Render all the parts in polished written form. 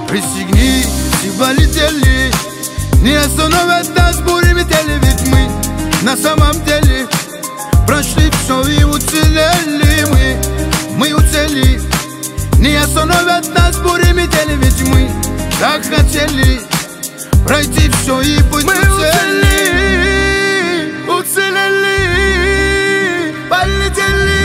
Пристегнись и полетели. Не остановят нас бурями теле, ведь мы на самом деле прошли все и уцелели. Мы уцелели. Не остановят нас бурями теле, ведь мы так хотели пройти все и быть уцелели. Уцелели. Полетели.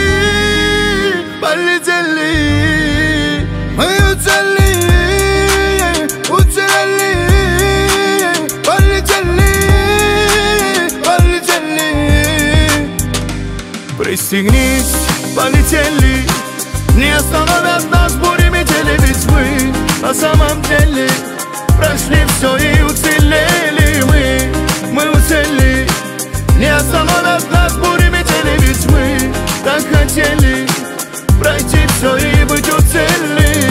Полетели. Мы уцелели. Уцелели. Полетели. Полетели. Пристегнись, полетели. Не остановят нас бурями теле, ведь мы на самом деле прошли все и уцелели. Мы уцелели. Не остановят нас бурями теле, ведь мы так хотели пройти все и быть уцелели.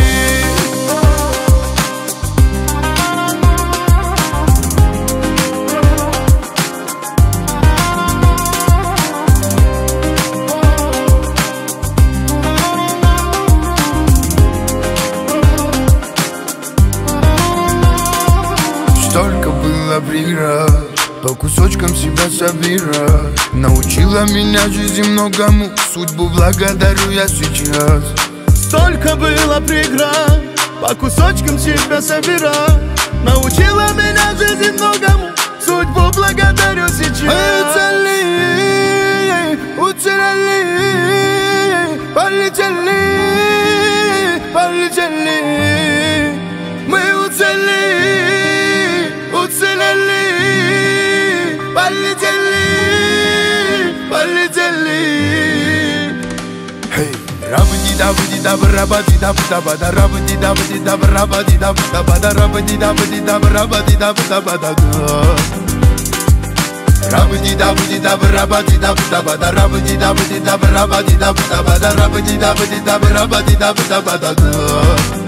Столько было преград, по кусочкам себя собирать. Научила меня жизнь многому, судьбу благодарю я сейчас. Столько было преград, по кусочкам себя собирать. Научила меня жизнь многому, судьбу благодарю сейчас. Мы уцелели, уцелели, полетели, полетели. Мы уцелели, уцелели, полетели, полетели. Hey, rabadi dabadi dab rabadi dab dabada rabadi dabadi dab rabadi dab dabada rabadi dabadi dab rabadi dab dabada. Rabadi dabadi dab rabadi dab dabada rabadi dabadi dab rabadi dab dabada rabadi dabadi dab rabadi dab dabada.